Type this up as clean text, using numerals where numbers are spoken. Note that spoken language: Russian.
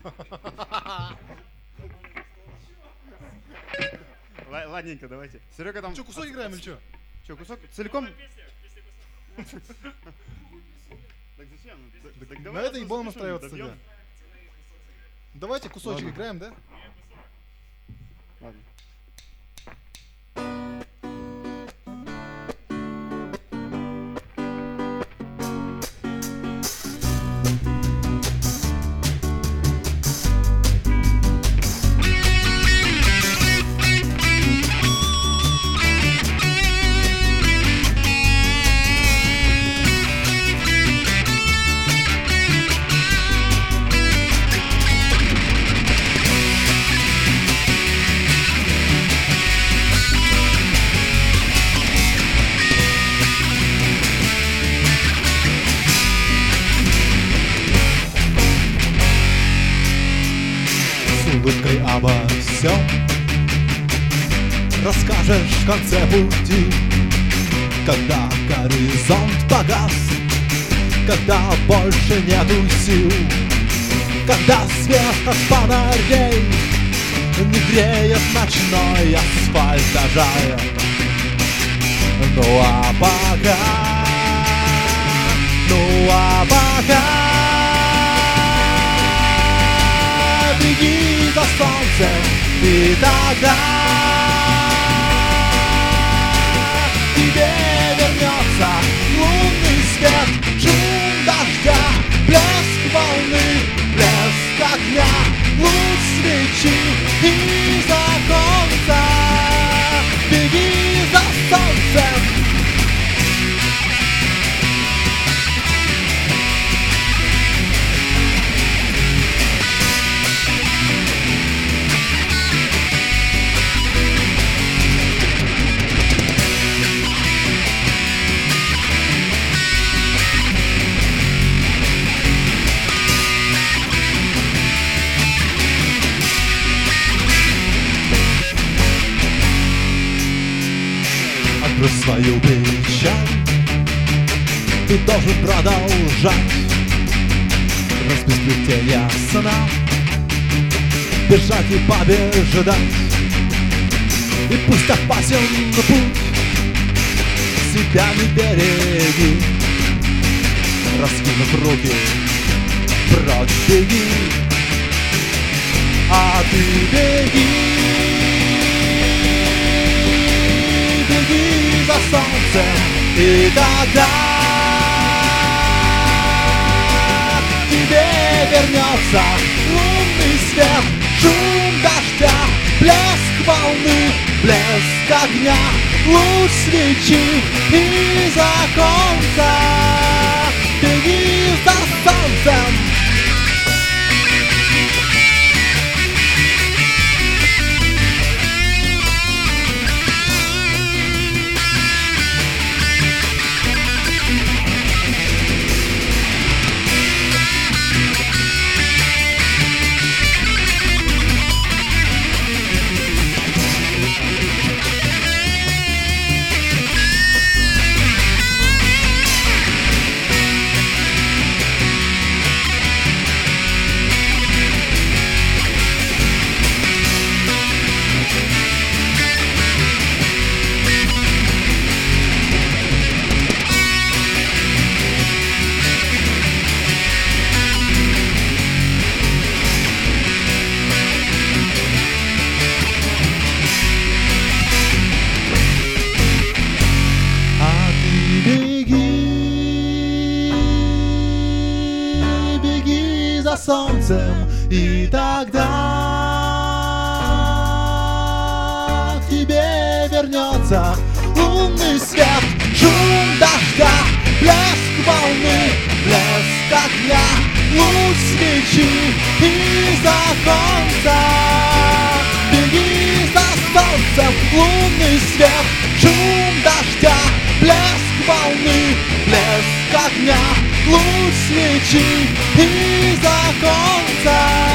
Ладненько, давайте. Серега там... Что, кусок играем или что? Что, кусок? Целиком? Так зачем? На это не будем настраиваться тогда. Давайте кусочек играем, да? Ладно. Улыбкой обо всем расскажешь в конце пути, когда горизонт погас, когда больше нету сил, когда свет от фонарей не греет ночной асфальт даже. Ну а пока беги за солнцем, и тогда тебе вернется лунный свет, шум дождя, блеск волны, блеск огня, луч свечи и законца. Беги за солнцем. Отбрось свою печаль, ты должен продолжать разбить плетения сна, бежать и побеждать. И пусть опасен путь, себя не береги, раскинув руки, прочь беги, а ты беги. Беги за солнцем, и тогда тебе вернется лунный свет, шум дождя, блеск волны, блеск огня, луч свечи и законца. Беги за солнцем. Солнцем, и тогда к тебе вернется лунный свет, шум дождя, блеск волны, блеск огня, луч свечи и законца. Беги за солнцем, лунный свет, шум дождя, блеск волны, блеск огня, луч свечи и законца.